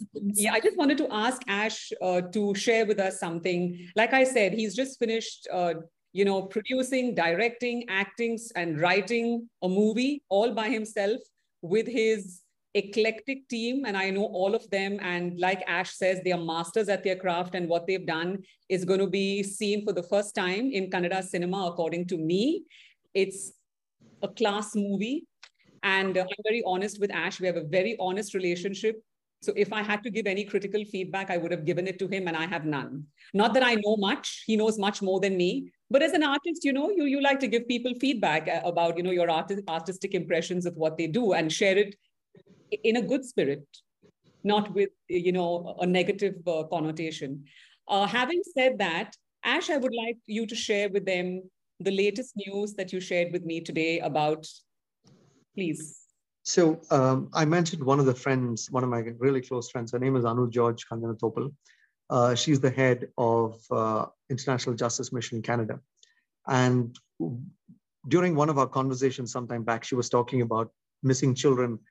I just wanted to ask Ash to share with us something. Like I said, he's just finished, producing, directing, acting, and writing a movie all by himself with his eclectic team. And I know all of them. And like Ash says, they are masters at their craft. And what they've done is going to be seen for the first time in Kannada cinema, according to me. It's a class movie. And I'm very honest with Ash. We have a very honest relationship. So if I had to give any critical feedback, I would have given it to him, and I have none. Not that I know much. He knows much more than me. But as an artist, you like to give people feedback about, your artistic impressions of what they do and share it in a good spirit, not with, a negative connotation. Having said that, Ash, I would like you to share with them the latest news that you shared with me today about. Please. So I mentioned one of my really close friends. Her name is Anu George Kandanatopal. She's the head of International Justice Mission in Canada. And during one of our conversations sometime back, she was talking about missing children,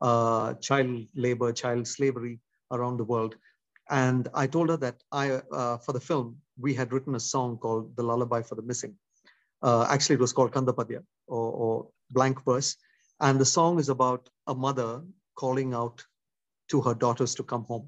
child labor, child slavery around the world. And I told her that for the film, we had written a song called The Lullaby for the Missing. Actually, it was called Kandapadya, or blank verse. And the song is about a mother calling out to her daughters to come home.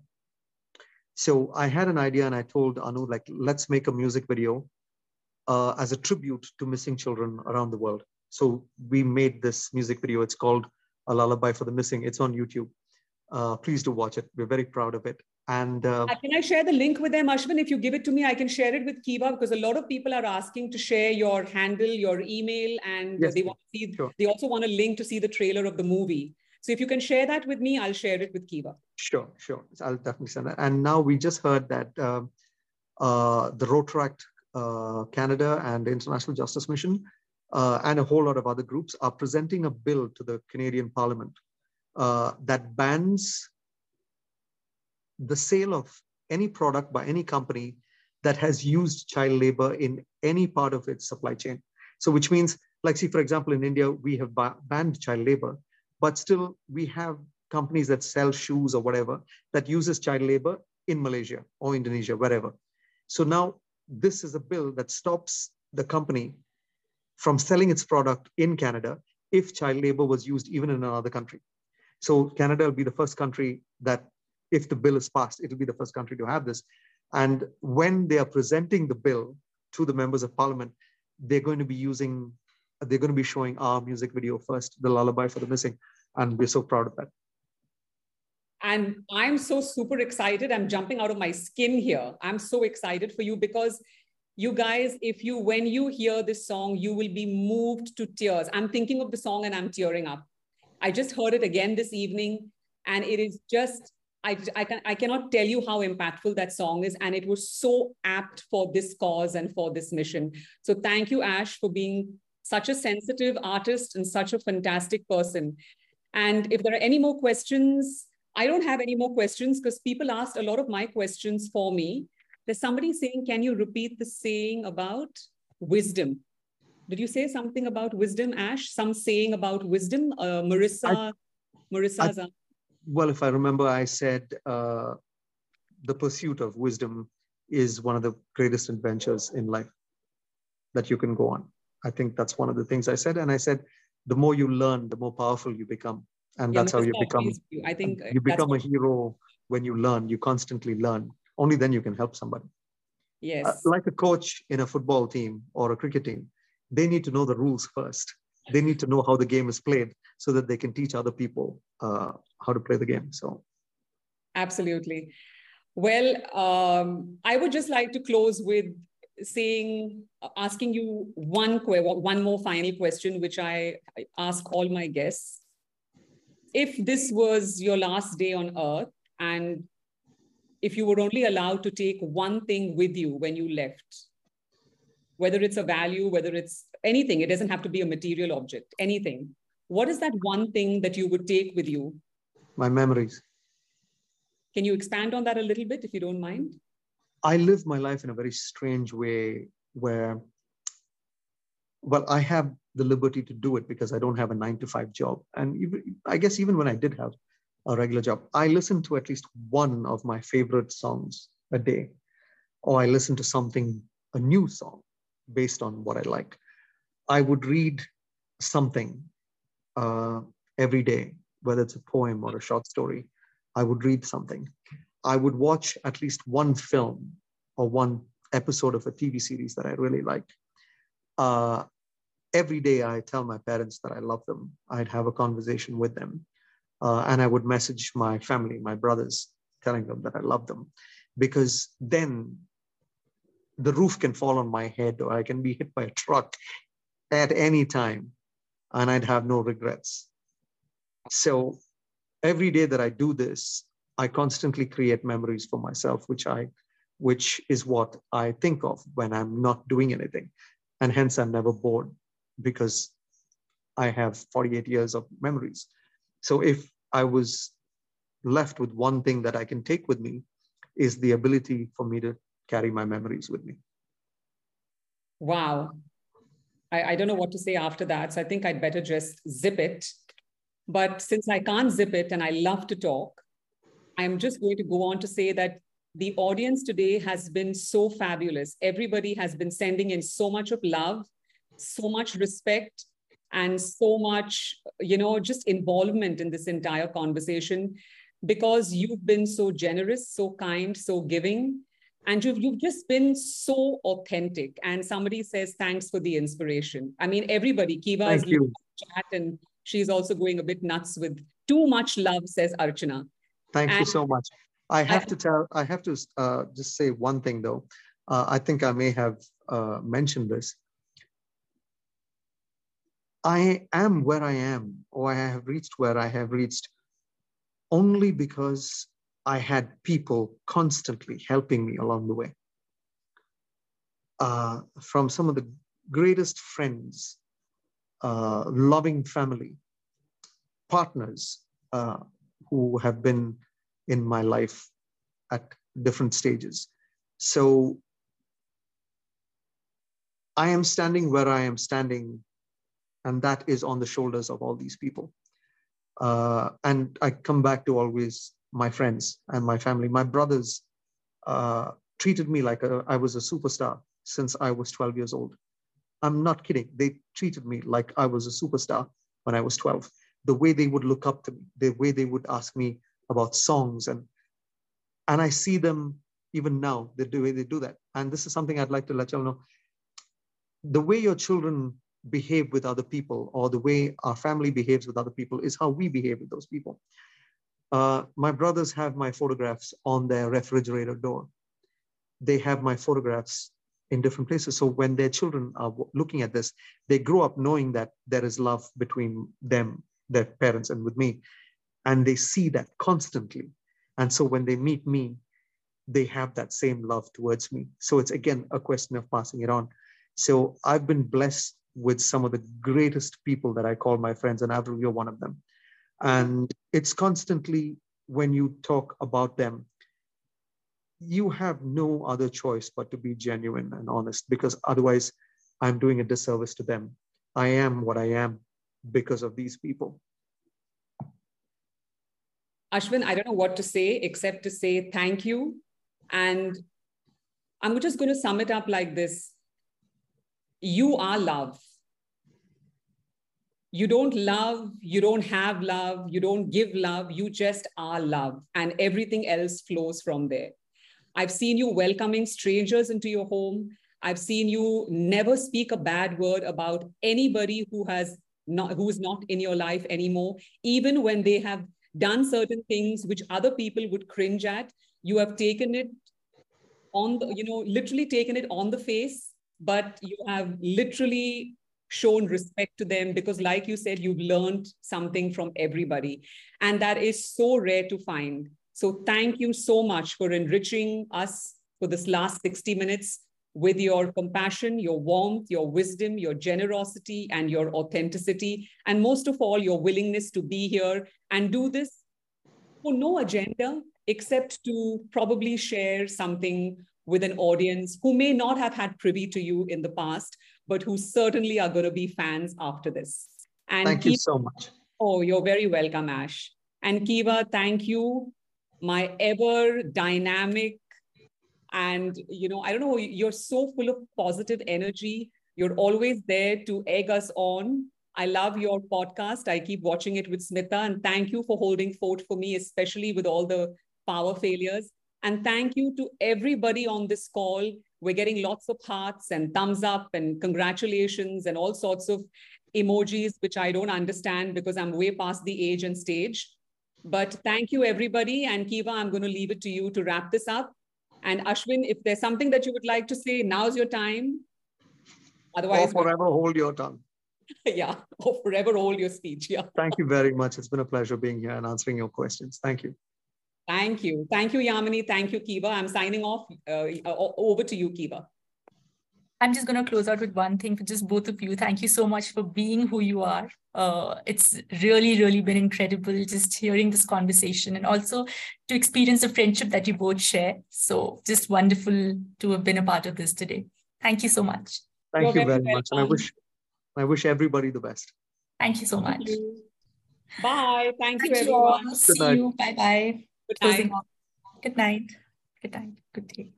So I had an idea, and I told Anu, let's make a music video as a tribute to missing children around the world. So we made this music video. It's called A Lullaby for the Missing. It's on YouTube. Please do watch it. We're very proud of it. And can I share the link with them, Ashwin? If you give it to me, I can share it with Kiva, because a lot of people are asking to share your handle, your email, and yes, they want to see. Sure. They also want a link to see the trailer of the movie. So if you can share that with me, I'll share it with Kiva. Sure. I'll definitely send that. And now we just heard that the Rotaract Canada and the International Justice Mission and a whole lot of other groups are presenting a bill to the Canadian Parliament that bans the sale of any product by any company that has used child labor in any part of its supply chain. So which means, for example, in India, we have banned child labor, but still we have companies that sell shoes or whatever that uses child labor in Malaysia or Indonesia, wherever. So now this is a bill that stops the company from selling its product in Canada if child labor was used even in another country. So Canada will be the first country that, if the bill is passed, it will be the first country to have this. And when they are presenting the bill to the members of Parliament, they're going to be showing our music video first, The Lullaby for the Missing. And we're so proud of that. And I'm so super excited. I'm jumping out of my skin here. I'm so excited for you, because you guys, when you hear this song, you will be moved to tears. I'm thinking of the song and I'm tearing up. I just heard it again this evening, and it is just, I cannot tell you how impactful that song is. And it was so apt for this cause and for this mission. So thank you, Ash, for being such a sensitive artist and such a fantastic person. And if there are any more questions, I don't have any more questions, because people asked a lot of my questions for me. There's somebody saying, can you repeat the saying about wisdom? Did you say something about wisdom, Ash? Some saying about wisdom? Marissa's. Well, if I remember, I said the pursuit of wisdom is one of the greatest adventures in life that you can go on. I think that's one of the things I said. And I said, the more you learn, the more powerful you become. And that's how you become. I think you become a hero when you learn. You constantly learn. Only then you can help somebody. Yes. Like a coach in a football team or a cricket team, they need to know the rules first. They need to know how the game is played so that they can teach other people how to play the game. So, absolutely. Well, I would just like to close with asking you one more final question, which I ask all my guests. If this was your last day on earth, and if you were only allowed to take one thing with you when you left, whether it's a value, whether it's anything, it doesn't have to be a material object, anything. What is that one thing that you would take with you? My memories. Can you expand on that a little bit, if you don't mind? I live my life in a very strange way where, well, I have the liberty to do it because I don't have a 9-to-5 job. And even, I guess even when I did have a regular job, I listen to at least one of my favorite songs a day, or I listen to a new song based on what I like. I would read something every day, whether it's a poem or a short story. I would read something. I would watch at least one film or one episode of a TV series that I really liked. Every day I tell my parents that I love them. I'd have a conversation with them. And I would message my family, my brothers, telling them that I love them. Because then the roof can fall on my head, or I can be hit by a truck at any time, and I'd have no regrets. So every day that I do this, I constantly create memories for myself, which is what I think of when I'm not doing anything. And hence I'm never bored, because I have 48 years of memories. So if I was left with one thing that I can take with me, is the ability for me to carry my memories with me. Wow. I don't know what to say after that. So I think I'd better just zip it. But since I can't zip it and I love to talk, I'm just going to go on to say that the audience today has been so fabulous. Everybody has been sending in so much of love, so much respect, and so much, just involvement in this entire conversation, because you've been so generous, so kind, so giving, and you've just been so authentic. And somebody says, thanks for the inspiration. I mean, everybody, Kiva is looking at the chat, and she's also going a bit nuts with too much love, says Archana. Thank you so much. I have to just say one thing though. I think I may have mentioned this. I am where I am, or I have reached where I have reached, only because I had people constantly helping me along the way. From some of the greatest friends, loving family, partners who have been in my life at different stages. So I am standing where I am standing, and that is on the shoulders of all these people. And I come back to always my friends and my family. My brothers treated me like I was a superstar since I was 12 years old. I'm not kidding. They treated me like I was a superstar when I was 12. The way they would look up to me, the way they would ask me about songs, and I see them even now, the way they do that. And this is something I'd like to let you all know. The way your children behave with other people, or the way our family behaves with other people, is how we behave with those people. My brothers have my photographs on their refrigerator door. They have my photographs in different places. So when their children are looking at this, they grow up knowing that there is love between them, their parents, and with me. And they see that constantly. And so when they meet me, they have that same love towards me. So it's, again, a question of passing it on. So I've been blessed with some of the greatest people that I call my friends, and Avril, you're one of them. And it's constantly, when you talk about them, you have no other choice but to be genuine and honest, because otherwise I'm doing a disservice to them. I am what I am because of these people. Ashwin, I don't know what to say except to say thank you. And I'm just going to sum it up like this. You are love. You don't love, you don't have love, you don't give love, you just are love. And everything else flows from there. I've seen you welcoming strangers into your home. I've seen you never speak a bad word about anybody who's not in your life anymore. Even when they have done certain things which other people would cringe at, you have taken it on the, literally taken it on the face, but you have literally shown respect to them because, like you said, you've learned something from everybody. And that is so rare to find. So thank you so much for enriching us for this last 60 minutes with your compassion, your warmth, your wisdom, your generosity, and your authenticity. And most of all, your willingness to be here and do this for no agenda, except to probably share something with an audience who may not have had privy to you in the past, but who certainly are going to be fans after this. And thank you so much. Oh, you're very welcome, Ash. And Kiva, thank you, my ever dynamic, and I don't know, you're so full of positive energy. You're always there to egg us on. I love your podcast. I keep watching it with Smita, and thank you for holding fort for me, especially with all the power failures. And thank you to everybody on this call. We're getting lots of hearts and thumbs up and congratulations and all sorts of emojis, which I don't understand because I'm way past the age and stage. But thank you, everybody. And Kiva, I'm going to leave it to you to wrap this up. And Ashwin, if there's something that you would like to say, now's your time. Otherwise, or forever hold your tongue. Yeah, or forever hold your speech. Yeah. Thank you very much. It's been a pleasure being here and answering your questions. Thank you. Thank you. Thank you, Yamini. Thank you, Kiva. I'm signing off. Over to you, Kiva. I'm just going to close out with one thing for just both of you. Thank you so much for being who you are. It's really, really been incredible just hearing this conversation and also to experience the friendship that you both share. So just wonderful to have been a part of this today. Thank you so much. Thank you very much. And I wish everybody the best. Thank you so much. Thank you. Bye. Thank you, everyone. See you. Bye-bye. Good night. Good night. Good night. Good day.